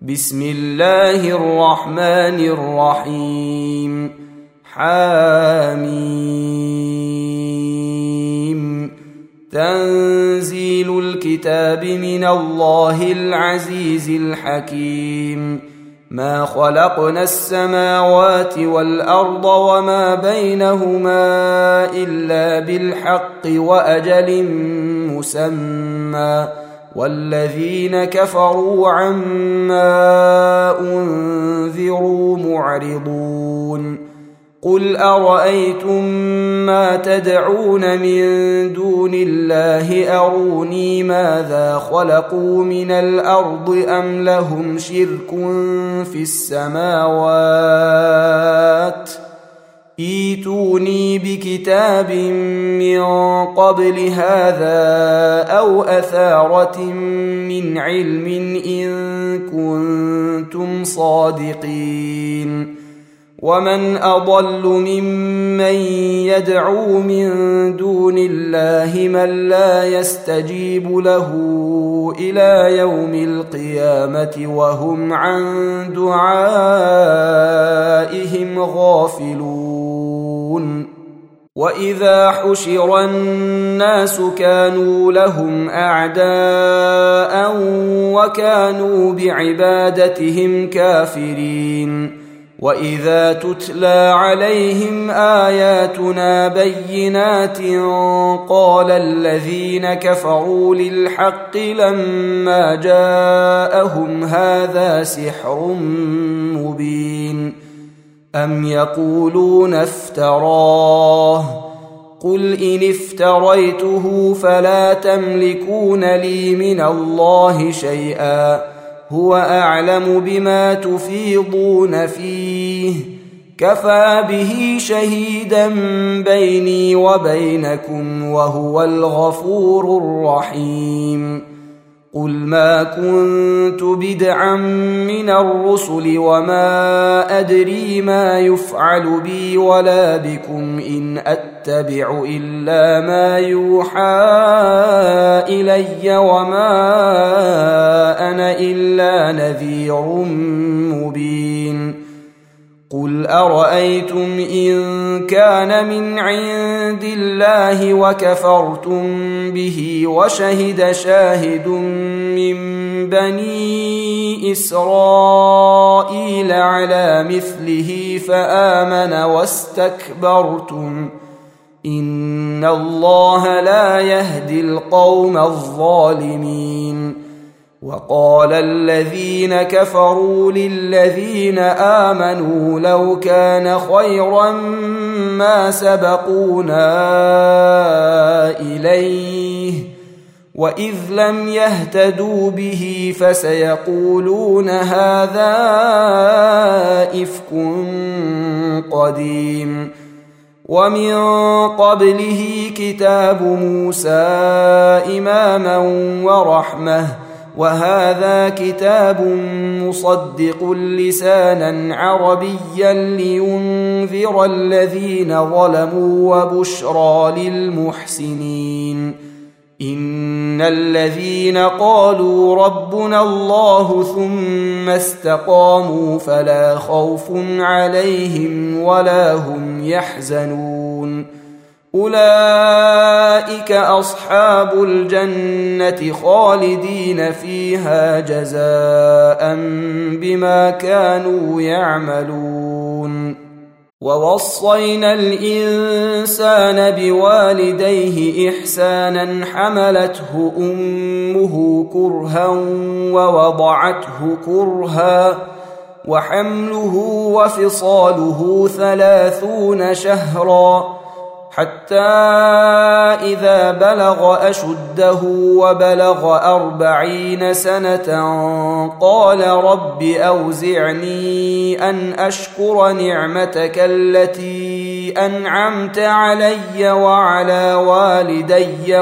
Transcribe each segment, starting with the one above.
بسم الله الرحمن الرحيم. حاميم. تنزيل الكتاب من الله العزيز الحكيم. ما خلقنا السماوات والأرض وما بينهما إلا بالحق وأجل مسمى، والذين كفروا عما أنذروا معرضون. قل أرأيتم ما تدعون من دون الله أروني ماذا خلقوا من الأرض أم لهم شرك في السماوات؟ ائتوني بكتاب من قبل هذا أو أثارة من علم إن كنتم صادقين. ومن أضل ممن يدعو من دون الله من لا يستجيب له إلى يوم القيامة وهم عن دعائهم غافلون. وإذا حشر الناس كانوا لهم أعداء وكانوا بعبادتهم كافرين. وإذا تتلى عليهم آياتنا بينات قال الذين كفروا للحق لما جاءهم هذا سحر مبين. أم يقولون افتراه؟ قل إن افتريته فلا تملكون لي من الله شيئا، هو أعلم بما تفيضون فيه، كفى به شهيدا بيني وبينكم وهو الغفور الرحيم. قل ما كنت بدعا من الرسل وما أدري ما يفعل بي ولا بكم إن أتبع إلا ما يوحى إلي وما أنا إلا نذير مبين. قل أرأيتم إن كان من عند الله وكفرتم به وشهد شاهد من بني إسرائيل على مثله فآمن واستكبرتم، إن الله لا يهدي القوم الظالمين. وقال الذين كفروا للذين آمنوا لو كان خيرا ما سبقونا إليه، وإذ لم يهتدوا به فسيقولون هذا إفك قديم. ومن قبله كتاب موسى إماما ورحمة، وهذا كتاب مصدق لسانا عربيا لينذر الذين ظلموا وبشرى للمحسنين. إن الذين قالوا ربنا الله ثم استقاموا فلا خوف عليهم ولا هم يحزنون. أولئك أصحاب الجنة خالدين فيها جزاء بما كانوا يعملون. ووصينا الإنسان بوالديه إحسانا حملته أمه كرها ووضعته كرها وحمله وفصاله 30 شهرا حتى إذا بلغ أشده وبلغ 40 سنة قال رب أوزعني أن أشكر نعمتك التي أنعمت علي وعلى والدي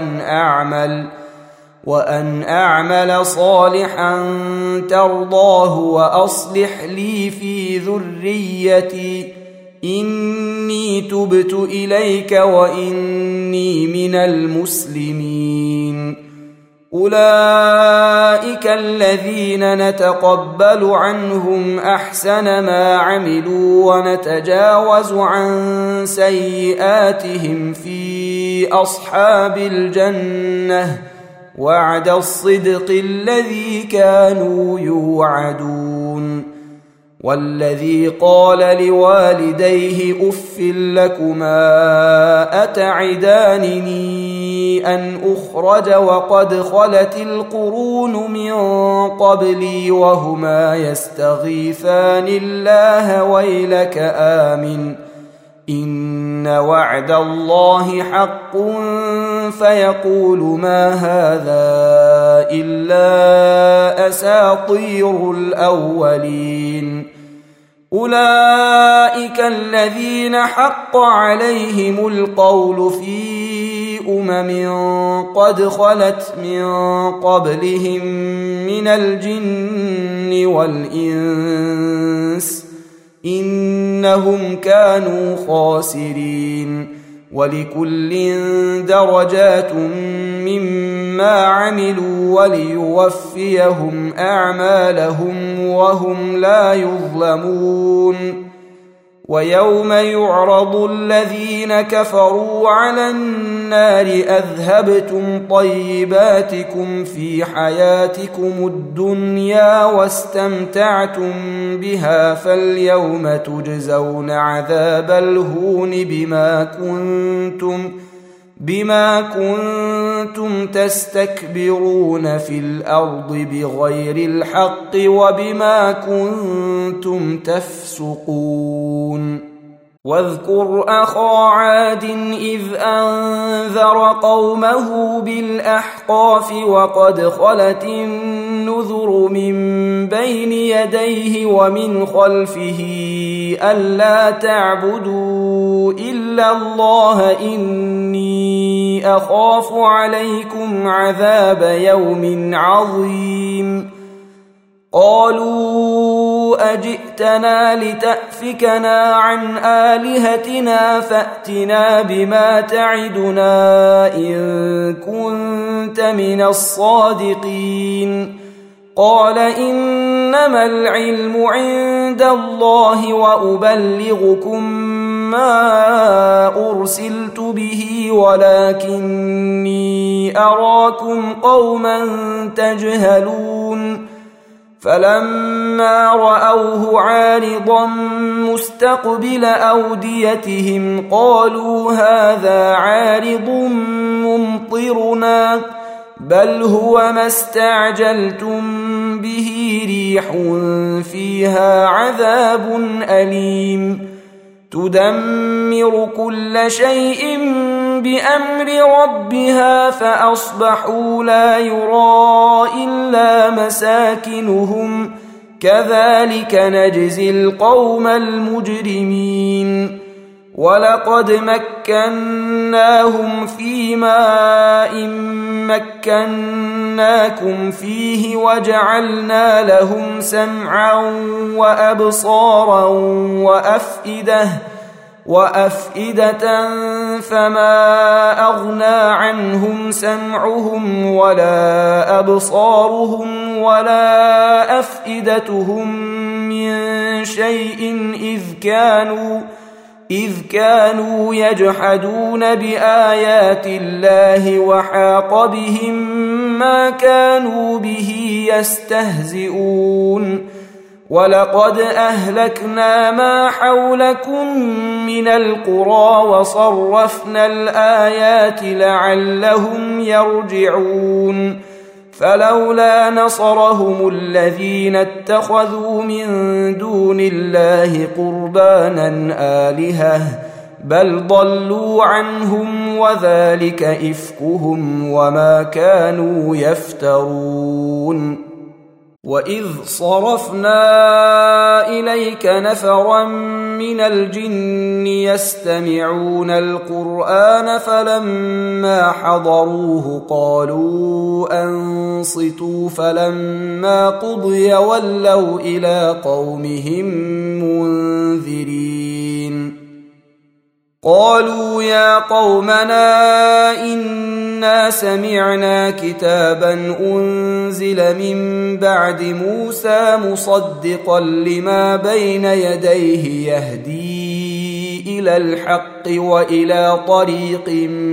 وأن أعمل صالحا ترضاه وأصلح لي في ذريتي إني تبت إليك وإني من المسلمين. أولئك الذين نتقبل عنهم أحسن ما عملوا ونتجاوز عن سيئاتهم في أصحاب الجنة وعد الصدق الذي كانوا يوعدون. والذي قال لوالديه أف لكما أتعدانني أن أخرج وقد خلت القرون من قبلي وهما يستغيثان الله ويلك آمن إن وعد الله حق فيقول ما هذا إلا أساطير الأولين. أولئك الذين حق عليهم القول في قد خلت من قبلهم من الجن والإنس إنهم كانوا خاسرين. ولكل درجات مما عملوا وليوفيهم أعمالهم وهم لا يظلمون. ويوم يعرض الذين كفروا على النار أذهبتم طيباتكم في حياتكم الدنيا واستمتعتم بها فاليوم تجزون عذاب الهون بما كنتم تستكبرون في الأرض بغير الحق وبما كنتم تفسقون. واذكر أخا عاد إذ أنذر قومه بالأحقاف وقد خلت النذر من بين يديه ومن خلفه ألا تعبدوا إلا الله إني أخاف عليكم عذاب يوم عظيم. قالوا أجئتنا لتأفكنا عن آلهتنا فأتنا بما تعدنا إن كنت من الصادقين. قال إنما العلم عند الله وأبلغكم ما أرسلت به ولكني أراكم قوما تجهلون. فلما رأوه عارضا مستقبل أوديتهم قالوا هذا عارض ممطرنا بل هو ما استعجلتم به ريح فيها عذاب أليم تدمر كل شيء بأمر ربها فأصبحوا لا يرى إلا مساكنهم كذلك نجزي القوم المجرمين. ولقد مكناهم في ماء مكناكم فيه وجعلنا لهم سمعا وأبصارا وأفئدة فما أغنى عنهم سمعهم ولا أبصارهم ولا أفئدتهم من شيء إذ كانوا يجحدون بآيات الله وحاق بهم ما كانوا به يستهزئون. ولقد أهلكنا ما حولكم من القرى وصرفنا الآيات لعلهم يرجعون. فلولا نصرهم الذين اتخذوا من دون الله قربانا آلهة بل ضلوا عنهم وذلك إفكهم وما كانوا يفترون. وإذ صرفنا إليك نفرا من الجن يستمعون القرآن فلما حضروه قالوا أنصتوا فلما قضي ولوا إلى قومهم منذرين. قالوا يا قومنا إنا سمعنا كتابا أنزل من بعد موسى مصدقا لما بين يديه يهدي إلى الحق وإلى طريق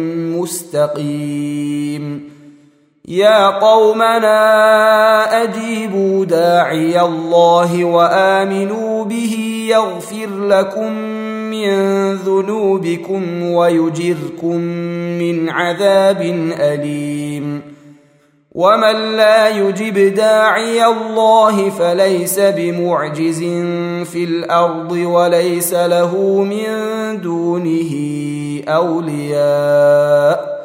مستقيم يا قومنا أجيبوا داعي الله وآمنوا به يغفر لكم من ذنوبكم ويجركم من عذاب أليم ومن لا يجب داعي الله فليس بمعجز في الأرض وليس له من دونه أولياء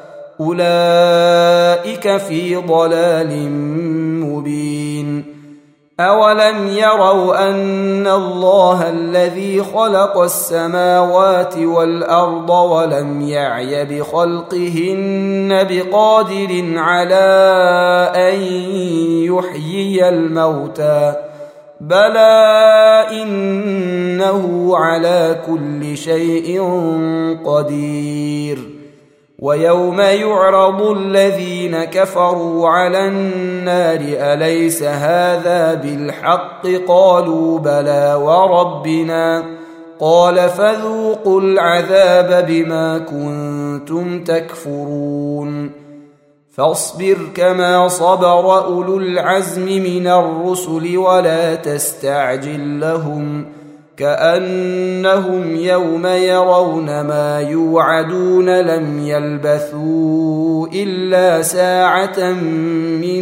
أولئك في ضلال مبين أولم يروا أن الله الذي خلق السماوات والأرض ولم يعي بخلقهن بقادر على أن يحيي الموتى بلى إنه على كل شيء قدير ويوم يعرض الذين كفروا على النار أليس هذا بالحق قالوا بلى وربنا قال فذوقوا العذاب بما كنتم تكفرون فاصبر كما صبر أولو العزم من الرسل ولا تستعجل لهم كأنهم يوم يرون ما يوعدون لم يلبثوا إلا ساعة من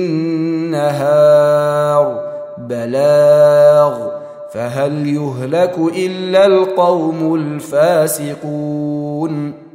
نهار بلاغ فهل يهلك إلا القوم الفاسقون